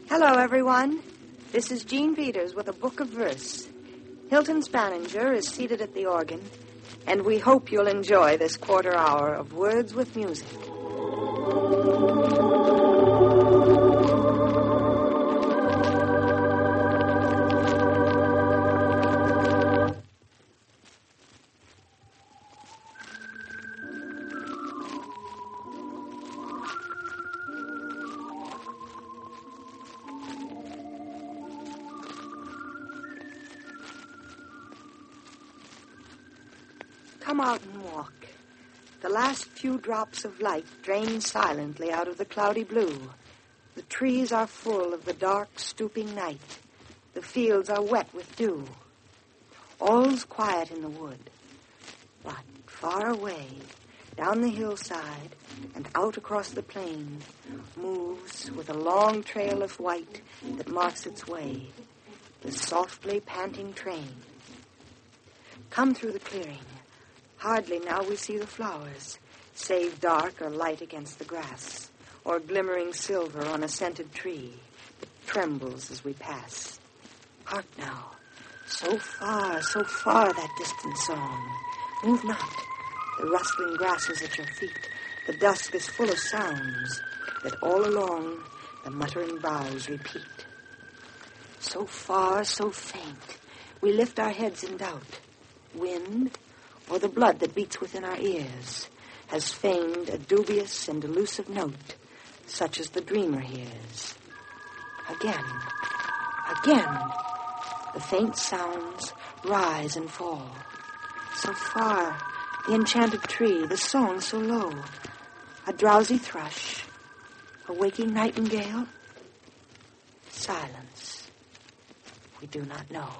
Hello, everyone. This is Jean Peters with a book of verse. Hilton Spanninger is seated at the organ, and we hope you'll enjoy this quarter hour of Words with Music. Come out and walk. The last few drops of light drain silently out of the cloudy blue. The trees are full of the dark, stooping night. The fields are wet with dew. All's quiet in the wood. But far away, down the hillside and out across the plain, moves with a long trail of white that marks its way, the softly panting train. Come through the clearing. Hardly now we see the flowers, save dark or light against the grass, or glimmering silver on a scented tree that trembles as we pass. Hark now, so far that distant song. Move not, the rustling grass is at your feet. The dusk is full of sounds that all along the muttering boughs repeat. So far, so faint, we lift our heads in doubt. Wind, or the blood that beats within our ears, has feigned a dubious and elusive note, such as the dreamer hears. Again, the faint sounds rise and fall. So far, the enchanted tree, the song so low, a drowsy thrush, a waking nightingale, silence, we do not know.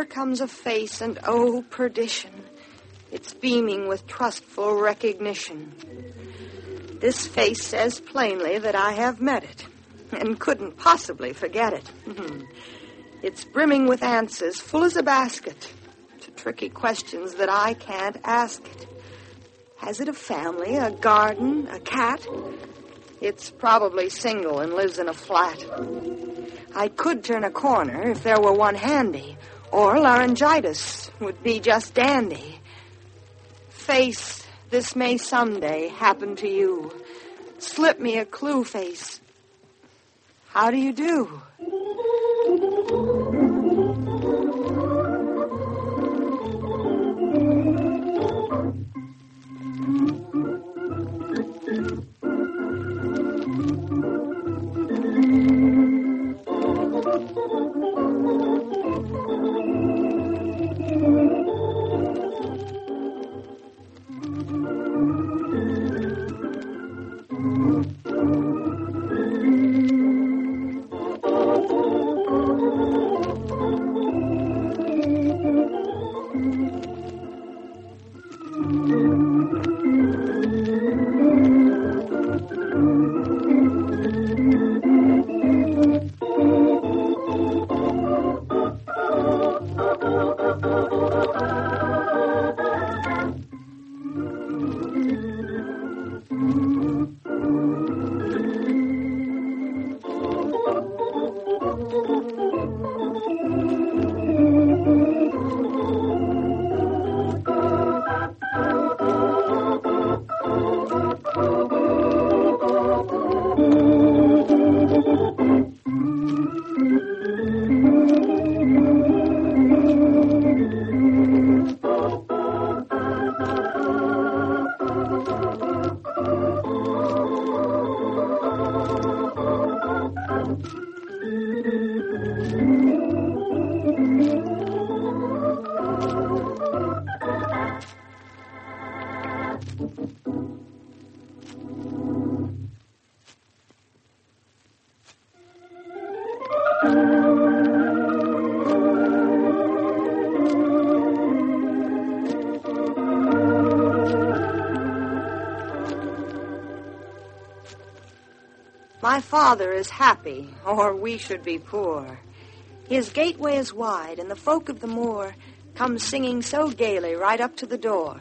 comes a face, and oh, perdition, it's beaming with trustful recognition. This face says plainly that I have met it, and couldn't possibly forget it. It's brimming with answers, full as a basket, to tricky questions that I can't ask it. Has it a family, a garden, a cat? It's probably single and lives in a flat. I could turn a corner if there were one handy, or laryngitis would be just dandy. Face, this may someday happen to you. Slip me a clue, face. How do you do? My father is happy, or we should be poor. His gateway is wide, and the folk of the moor come singing so gaily right up to the door.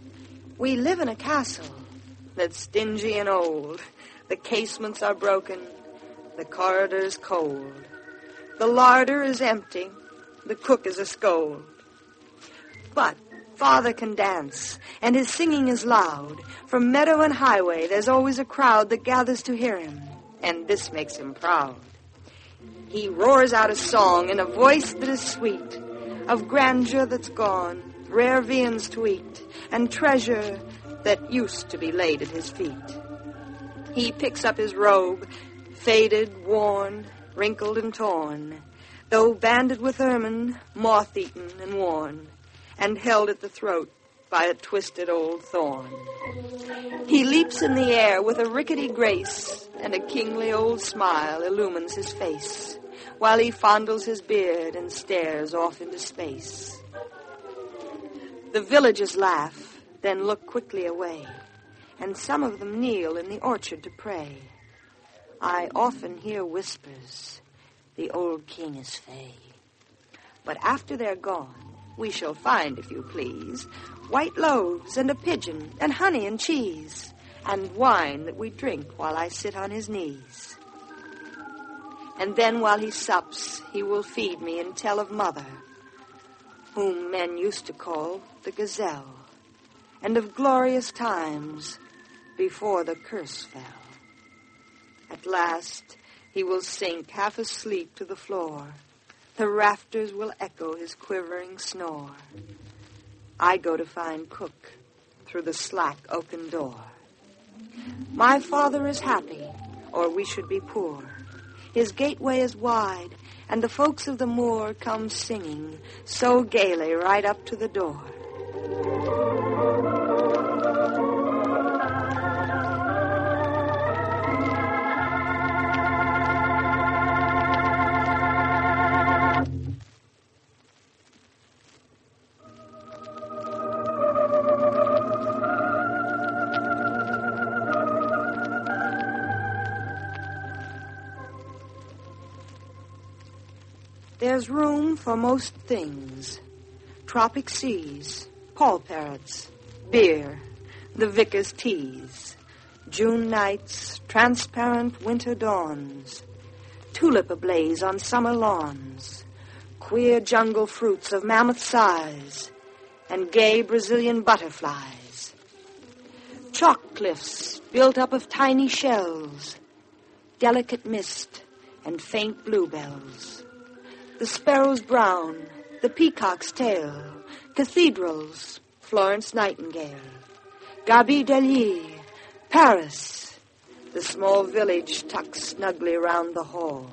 We live in a castle that's dingy and old. The casements are broken, the corridor's cold. The larder is empty, the cook is a scold. But father can dance, and his singing is loud. From meadow and highway, there's always a crowd that gathers to hear him, and this makes him proud. He roars out a song in a voice that is sweet, of grandeur that's gone, rare viands to eat, and treasure that used to be laid at his feet. He picks up his robe, faded, worn, wrinkled and torn, though banded with ermine, moth-eaten and worn, and held at the throat by a twisted old thorn. He leaps in the air with a rickety grace, and a kingly old smile illumines his face, while he fondles his beard and stares off into space. The villagers laugh, then look quickly away, and some of them kneel in the orchard to pray. I often hear whispers, the old king is fey. But after they're gone, we shall find, if you please, white loaves and a pigeon and honey and cheese, and wine that we drink while I sit on his knees. And then while he sups, he will feed me and tell of mother, whom men used to call the gazelle, and of glorious times before the curse fell. At last he will sink half asleep to the floor. The rafters will echo his quivering snore. I go to find cook through the slack oaken door. My father is happy, or we should be poor. His gateway is wide, and the folks of the moor come singing so gaily right up to the door. There's room for most things. Tropic seas, Paul parrots, beer, the vicar's teas, June nights, transparent winter dawns, tulip ablaze on summer lawns, queer jungle fruits of mammoth size, and gay Brazilian butterflies. Chalk cliffs built up of tiny shells, delicate mist and faint bluebells. The sparrow's brown, the peacock's tail, cathedrals, Florence Nightingale, Gabi Delis, Paris, the small village tucked snugly round the hall.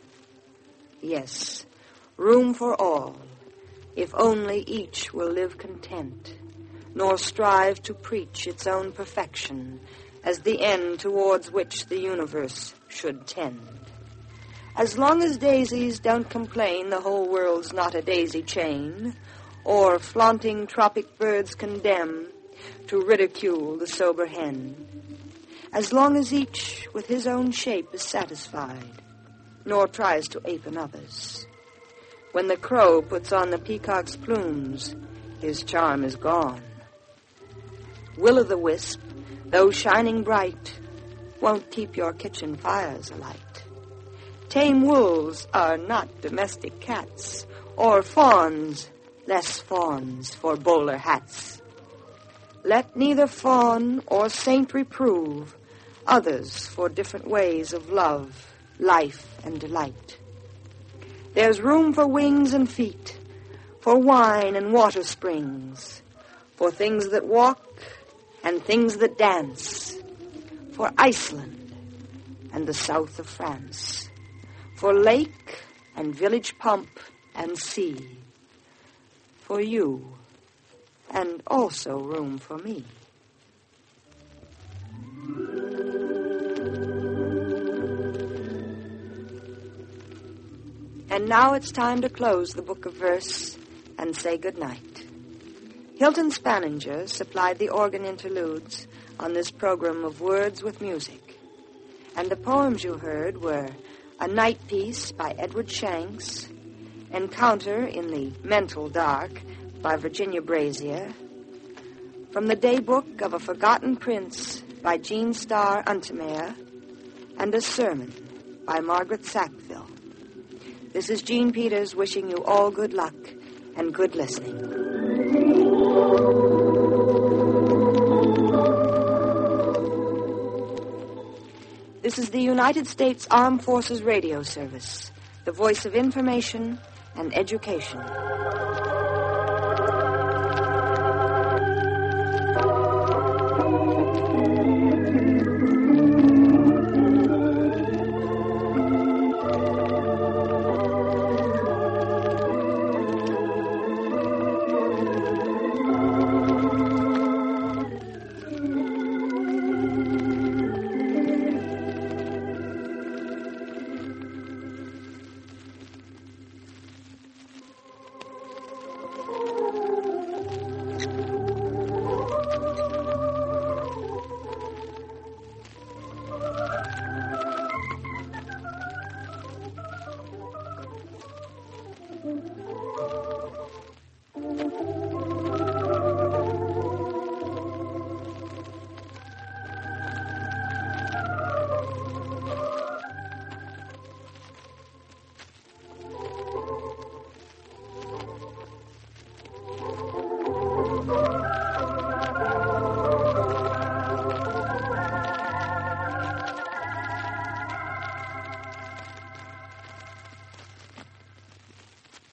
Yes, room for all, if only each will live content, nor strive to preach its own perfection as the end towards which the universe should tend. As long as daisies don't complain the whole world's not a daisy chain, or flaunting tropic birds condemn to ridicule the sober hen. As long as each with his own shape is satisfied, nor tries to ape another's. When the crow puts on the peacock's plumes, his charm is gone. Will-o'-the-wisp, though shining bright, won't keep your kitchen fires alight. Tame wolves are not domestic cats, or fawns, less fawns for bowler hats. Let neither fawn or saint reprove others for different ways of love, life, and delight. There's room for wings and feet, for wine and water springs, for things that walk and things that dance, for Iceland and the south of France, for lake and village pump and sea, for you, and also room for me. And now it's time to close the book of verse and say goodnight. Hilton Spanninger supplied the organ interludes on this program of Words with Music. And the poems you heard were A Night Piece by Edward Shanks, Encounter in the Mental Dark by Virginia Brazier, From the Daybook of a Forgotten Prince by Jean Starr Untermeyer, and A Sermon by Margaret Sackville. This is Jean Peters wishing you all good luck and good listening. This is the United States Armed Forces Radio Service, the voice of information and education. Thank you.